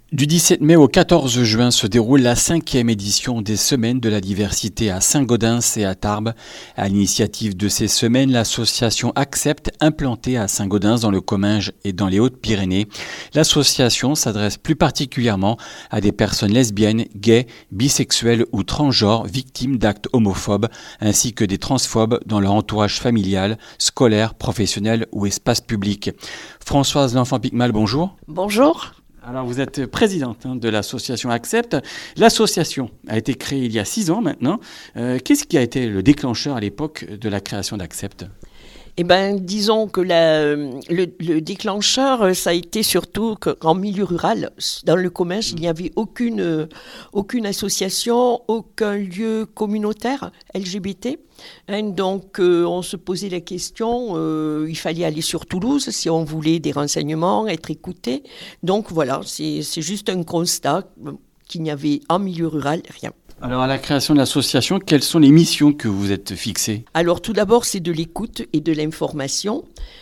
Du 17 mai au 14 juin se déroule la 5e édition des Semaines de la diversité à Saint-Gaudens et à Tarbes. À l'initiative de ces semaines, l'association Accept, implantée à Saint-Gaudens dans le Comminges et dans les Hautes-Pyrénées. L'association s'adresse plus particulièrement à des personnes lesbiennes, gays, bisexuelles ou transgenres victimes d'actes homophobes, ainsi que des transphobes dans leur entourage familial, scolaire, professionnel ou espace public. Françoise L'Enfant-Picmal, bonjour. Bonjour. Alors vous êtes présidente de l'association Accept. L'association a été créée il y a 6 ans maintenant. Qu'est-ce qui a été le déclencheur à l'époque de la création d'Accept ? Eh bien, disons que le déclencheur, ça a été surtout qu'en milieu rural, dans le Comminges, il n'y avait aucune association, aucun lieu communautaire LGBT. Donc, on se posait la question, il fallait aller sur Toulouse si on voulait des renseignements, être écouté. Donc voilà, c'est juste un constat qu'il n'y avait en milieu rural rien. Alors, à la création de l'association, quelles sont les missions que vous êtes fixées ? Alors, tout d'abord, c'est de l'écoute et de l'information.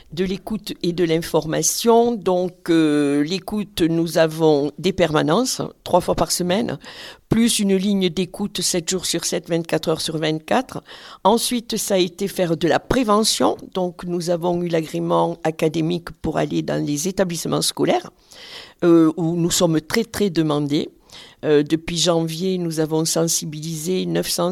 Donc, l'écoute, nous avons des permanences, 3 fois par semaine, plus une ligne d'écoute 7 jours sur 7, 24 heures sur 24. Ensuite, ça a été faire de la prévention. Donc, nous avons eu l'agrément académique pour aller dans les établissements scolaires, où nous sommes très, très demandés. Depuis janvier, nous avons sensibilisé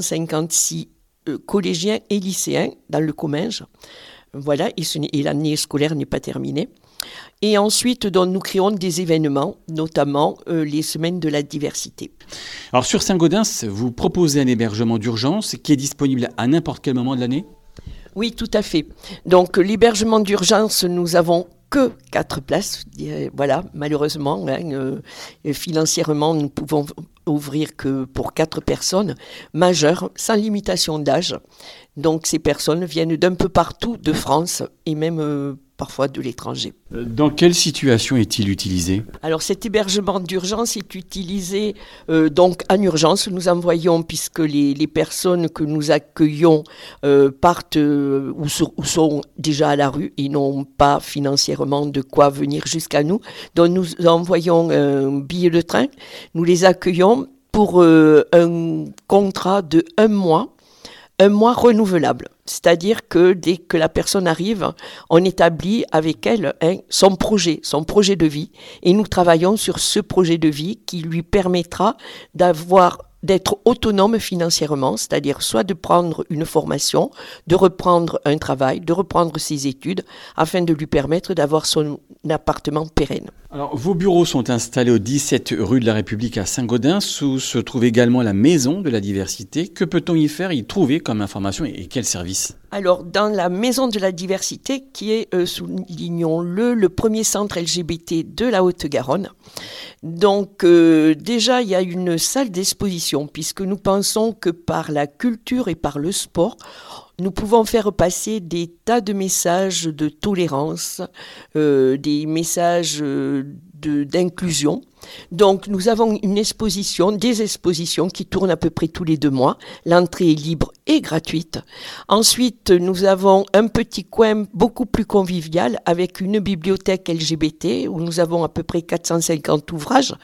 956 collégiens et lycéens dans le Comminges. Voilà, et l'année scolaire n'est pas terminée. Et ensuite, donc, nous créons des événements, notamment les semaines de la diversité. Alors sur Saint-Gaudens, vous proposez un hébergement d'urgence qui est disponible à n'importe quel moment de l'année ? Oui, tout à fait. Donc l'hébergement d'urgence, nous avons que 4 places. Voilà, malheureusement, financièrement, nous pouvons ouvrir que pour 4 personnes majeures, sans limitation d'âge. Donc ces personnes viennent d'un peu partout de France et même parfois de l'étranger. Dans quelle situation est-il utilisé ? Alors cet hébergement d'urgence est utilisé donc en urgence. Nous envoyons, puisque les personnes que nous accueillons partent ou sont déjà à la rue et n'ont pas financièrement de quoi venir jusqu'à nous. Donc nous envoyons un billet de train. Nous les accueillons pour un contrat de 1 mois renouvelable. C'est-à-dire que dès que la personne arrive, on établit avec elle son projet de vie. Et nous travaillons sur ce projet de vie qui lui permettra d'être autonome financièrement, c'est-à-dire soit de prendre une formation, de reprendre un travail, de reprendre ses études, afin de lui permettre d'avoir son appartement pérenne. Alors, vos bureaux sont installés au 17 rue de la République à Saint-Gaudens, où se trouve également la Maison de la Diversité. Que peut-on y trouver comme information et quels services ? Alors, dans la Maison de la Diversité, qui est, soulignons-le, premier centre LGBT de la Haute-Garonne. Donc, déjà, il y a une salle d'exposition, puisque nous pensons que par la culture et par le sport, nous pouvons faire passer des tas de messages de tolérance, des messages d'inclusion. Donc, nous avons des expositions qui tournent à peu près tous les 2 mois. L'entrée est libre et gratuite. Ensuite, nous avons un petit coin beaucoup plus convivial avec une bibliothèque LGBT où nous avons à peu près 450 ouvrages.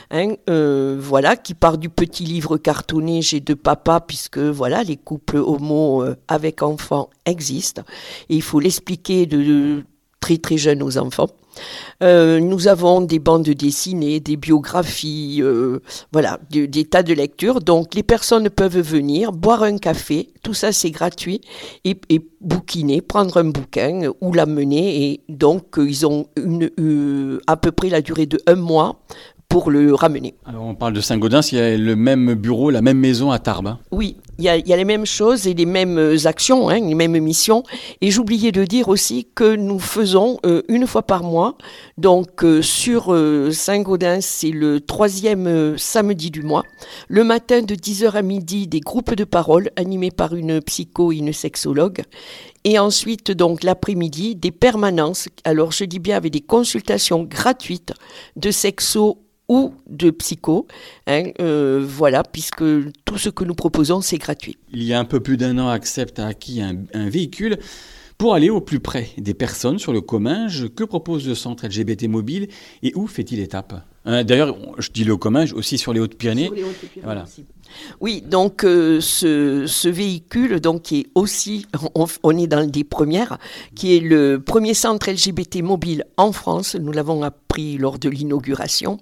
Voilà, qui part du petit livre cartonné J'ai 2 papas, puisque voilà, les couples homo avec enfants existent. Et il faut l'expliquer de très très jeunes aux enfants. Nous avons des bandes dessinées, des biographies, voilà, des tas de lectures. Donc les personnes peuvent venir, boire un café, tout ça c'est gratuit, et bouquiner, prendre un bouquin ou l'amener. Et donc ils ont à peu près la durée de 1 mois pour le ramener. Alors on parle de Saint-Gaudens, il y a le même bureau, la même maison à Tarbes. Oui, il y a les mêmes choses et les mêmes actions, les mêmes missions. Et j'oubliais de dire aussi que nous faisons 1 fois par mois, donc sur Saint-Gaudens, c'est le 3e samedi du mois, le matin de 10h à midi, des groupes de parole animés par une psycho et une sexologue. Et ensuite, donc, l'après-midi, des permanences. Alors, je dis bien avec des consultations gratuites de sexo ou de psycho, voilà, puisque tout ce que nous proposons, c'est gratuit. Il y a un peu plus d'1 an, Accept a acquis un véhicule. Pour aller au plus près des personnes sur le Comminges, que propose le centre LGBT mobile et où fait-il étape ? D'ailleurs, je dis le Comminges aussi sur les Hautes-Pyrénées. Sur les Hautes-Pyrénées voilà. Aussi. Oui, donc ce véhicule, donc qui est aussi, on est dans des premières, qui est le premier centre LGBT mobile en France. Nous l'avons appris lors de l'inauguration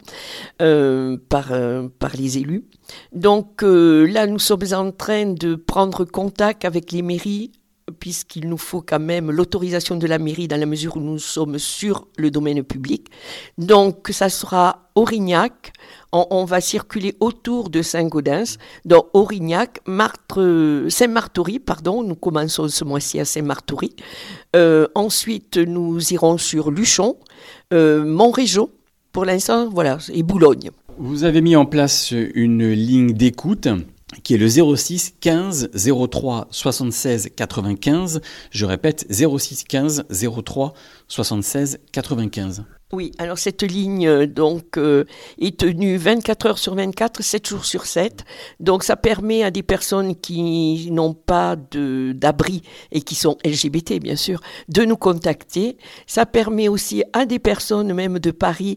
par les élus. Donc là, nous sommes en train de prendre contact avec les mairies, puisqu'il nous faut quand même l'autorisation de la mairie dans la mesure où nous sommes sur le domaine public. Donc, ça sera Aurignac. On va circuler autour de Saint-Gaudens, donc Aurignac, Saint-Martory, pardon. Nous commençons ce mois-ci à Saint-Martory. Ensuite, nous irons sur Luchon, Montrégeau, pour l'instant, voilà, et Boulogne. Vous avez mis en place une ligne d'écoute qui est le 06 15 03 76 95. Je répète, 06 15 03 76 95. Oui, alors cette ligne donc est tenue 24 heures sur 24, 7 jours sur 7. Donc ça permet à des personnes qui n'ont pas d'abri et qui sont LGBT bien sûr de nous contacter. Ça permet aussi à des personnes même de Paris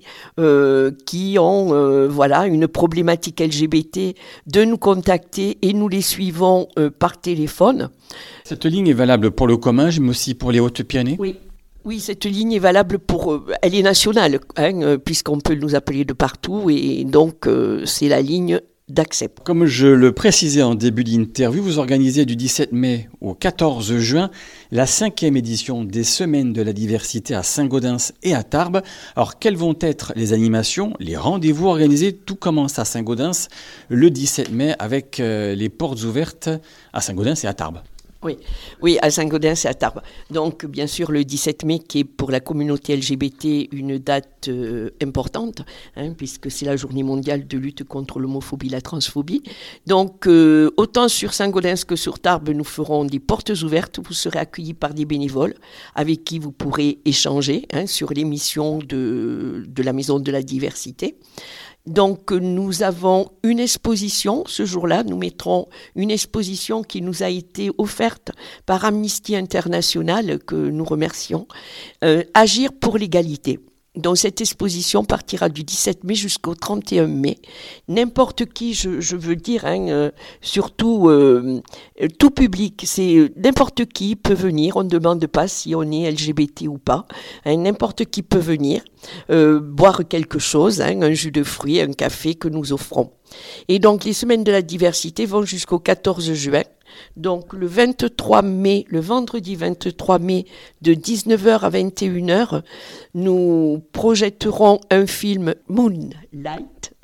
qui ont voilà une problématique LGBT de nous contacter et nous les suivons par téléphone. Cette ligne est valable pour le Comminges mais aussi pour les Hautes-Pyrénées ? Oui, cette ligne est valable elle est nationale, puisqu'on peut nous appeler de partout, et donc c'est la ligne d'Accept. Comme je le précisais en début d'interview, vous organisez du 17 mai au 14 juin la 5e édition des Semaines de la diversité à Saint-Gaudens et à Tarbes. Alors, quelles vont être les animations, les rendez-vous organisés ? Tout commence à Saint-Gaudens le 17 mai avec les portes ouvertes à Saint-Gaudens et à Tarbes. Oui, à Saint-Gaudens et à Tarbes. Donc, bien sûr, le 17 mai, qui est pour la communauté LGBT une date importante, puisque c'est la journée mondiale de lutte contre l'homophobie et la transphobie. Donc, autant sur Saint-Gaudens que sur Tarbes, nous ferons des portes ouvertes. Vous serez accueillis par des bénévoles avec qui vous pourrez échanger sur les missions de la Maison de la Diversité. Donc, nous avons une exposition. Ce jour-là, nous mettrons une exposition qui nous a été offerte par Amnesty International, que nous remercions, Agir pour l'égalité. Donc, cette exposition partira du 17 mai jusqu'au 31 mai. N'importe qui, je veux dire, surtout tout public, c'est n'importe qui peut venir. On ne demande pas si on est LGBT ou pas. N'importe qui peut venir boire quelque chose, un jus de fruits, un café que nous offrons. Et donc, les Semaines de la diversité vont jusqu'au 14 juin. Donc, le 23 mai, le vendredi 23 mai, de 19h à 21h, nous projetterons un film Moonlight,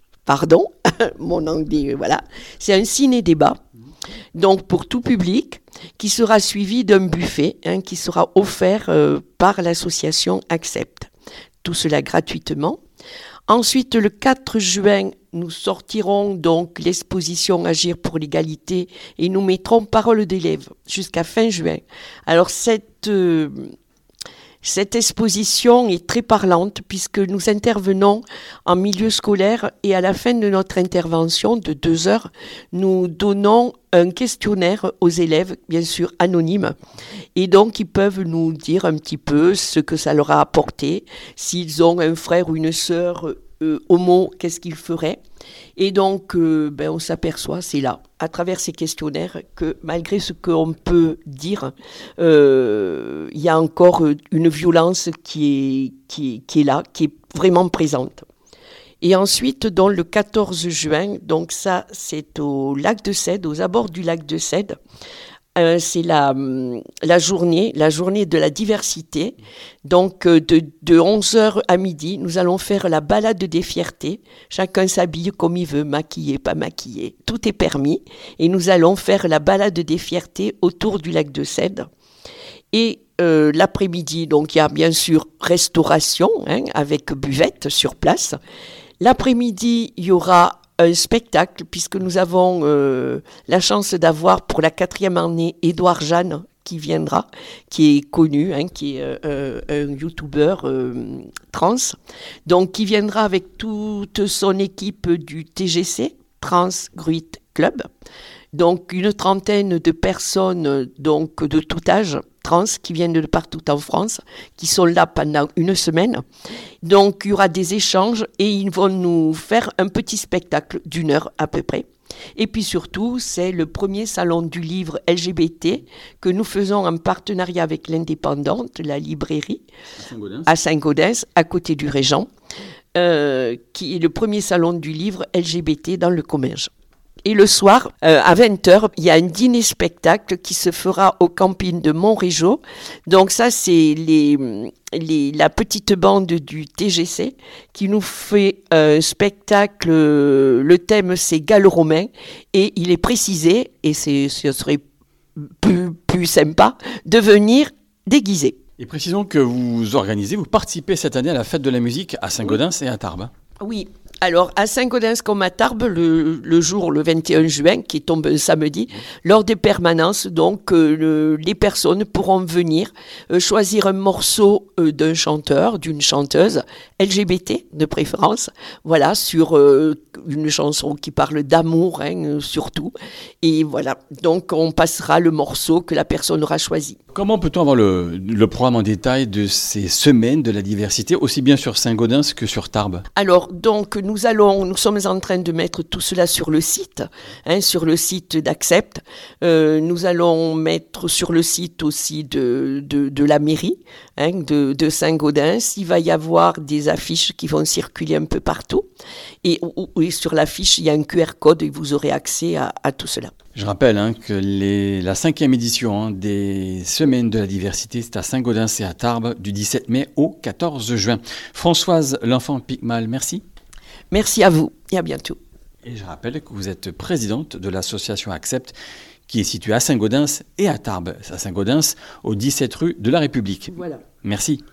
mon anglais, voilà. C'est un ciné-débat, donc pour tout public, qui sera suivi d'un buffet, qui sera offert par l'association Accept. Tout cela gratuitement. Ensuite, le 4 juin, nous sortirons donc l'exposition Agir pour l'égalité et nous mettrons Parole d'élèves jusqu'à fin juin. Alors cette exposition est très parlante puisque nous intervenons en milieu scolaire et à la fin de notre intervention de 2 heures, nous donnons un questionnaire aux élèves, bien sûr anonyme, et donc ils peuvent nous dire un petit peu ce que ça leur a apporté, s'ils ont un frère ou une sœur homo, qu'est-ce qu'ils feraient. Et donc, on s'aperçoit, c'est là, à travers ces questionnaires, que malgré ce qu'on peut dire, il y a encore une violence qui est là, qui est vraiment présente. Et ensuite, dans le 14 juin, donc ça, c'est au lac de Cède, aux abords du lac de Cède. C'est la journée de la diversité. Donc, de 11h à midi, nous allons faire la balade des fiertés. Chacun s'habille comme il veut, maquillé, pas maquillé. Tout est permis. Et nous allons faire la balade des fiertés autour du lac de Cède. Et l'après-midi, donc, il y a bien sûr restauration, avec buvette sur place. L'après-midi, il y aura un spectacle, puisque nous avons la chance d'avoir pour la 4e année Édouard Jeanne qui viendra, qui est connu, qui est un youtubeur trans, donc qui viendra avec toute son équipe du TGC, Trans Gruit Club. Donc une trentaine de personnes donc de tout âge, trans, qui viennent de partout en France, qui sont là pendant une semaine. Donc il y aura des échanges et ils vont nous faire un petit spectacle d'1 heure à peu près. Et puis surtout, c'est le premier salon du livre LGBT que nous faisons en partenariat avec l'Indépendante, la librairie, à Saint-Gaudens, à côté du Régent, qui est le premier salon du livre LGBT dans le Comminges. Et le soir, à 20h, il y a un dîner-spectacle qui se fera au camping de Montrégeau. Donc ça, c'est la petite bande du TGC qui nous fait un spectacle. Le thème, c'est gallo-romain. Et il est précisé, et ce serait plus sympa, de venir déguisé. Et précisons que vous participez cette année à la fête de la musique à Saint-Gaudens et à Tarbes. Oui. Alors, à Saint-Gaudens comme à Tarbes, le jour, le 21 juin, qui tombe un samedi, lors des permanences, donc, les personnes pourront venir choisir un morceau d'un chanteur, d'une chanteuse, LGBT de préférence, voilà, sur une chanson qui parle d'amour, surtout. Et voilà, donc on passera le morceau que la personne aura choisi. Comment peut-on avoir le programme en détail de ces semaines de la diversité, aussi bien sur Saint-Gaudens que sur Tarbes? Alors, donc, nous sommes en train de mettre tout cela sur le site d'Accept. Nous allons mettre sur le site aussi de la mairie, de Saint-Gaudens. Il va y avoir des affiches qui vont circuler un peu partout. Et sur l'affiche, il y a un QR code et vous aurez accès à tout cela. Je rappelle que la 5e édition des Semaines de la diversité, c'est à Saint-Gaudens et à Tarbes du 17 mai au 14 juin. Françoise L'Enfant-Picmal, merci. Merci à vous et à bientôt. Et je rappelle que vous êtes présidente de l'association Accept, qui est située à Saint-Gaudens et à Tarbes. À Saint-Gaudens, au 17 rue de la République. Voilà. Merci.